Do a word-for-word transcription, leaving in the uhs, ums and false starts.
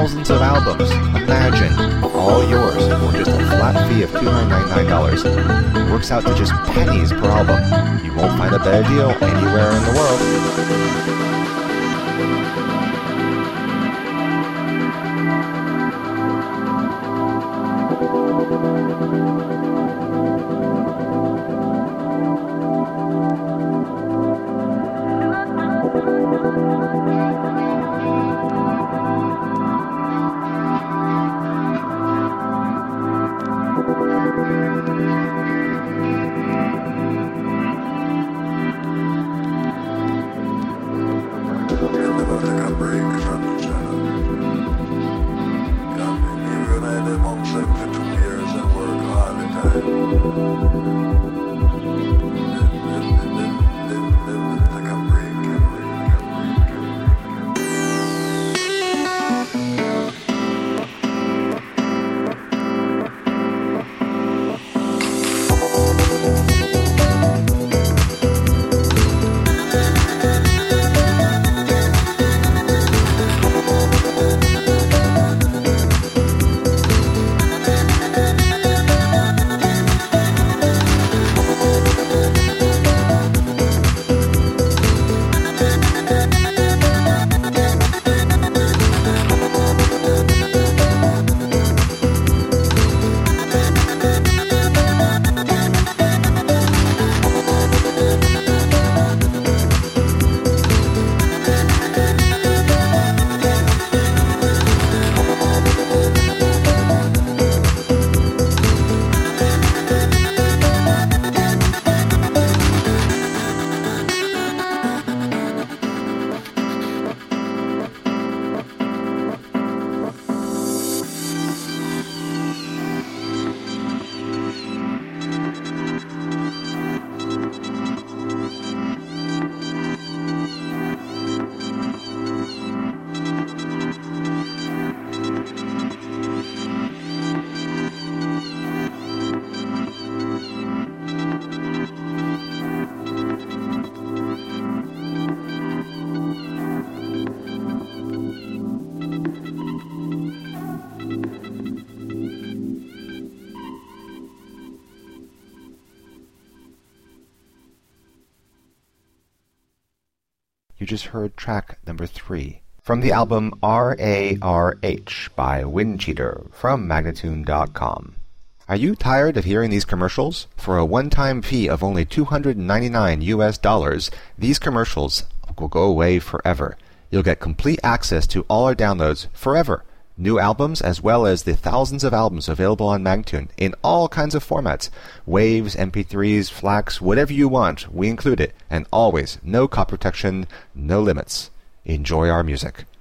thousands of albums. Imagine, all yours for just a flat fee of two hundred ninety-nine dollars. It works out to just pennies per album. You won't find a better deal anywhere in the world. You just heard track number three from the album R A R H by Windcheater from Magnatune dot com. Are you tired of hearing these commercials? For a one-time fee of only two hundred ninety-nine U S dollars, these commercials will go away forever. You'll get complete access to all our downloads forever. New albums as well as the thousands of albums available on Magnatune in all kinds of formats. Waves, M P threes, FLACs, whatever you want, we include it. And always, no copy protection, no limits. Enjoy our music.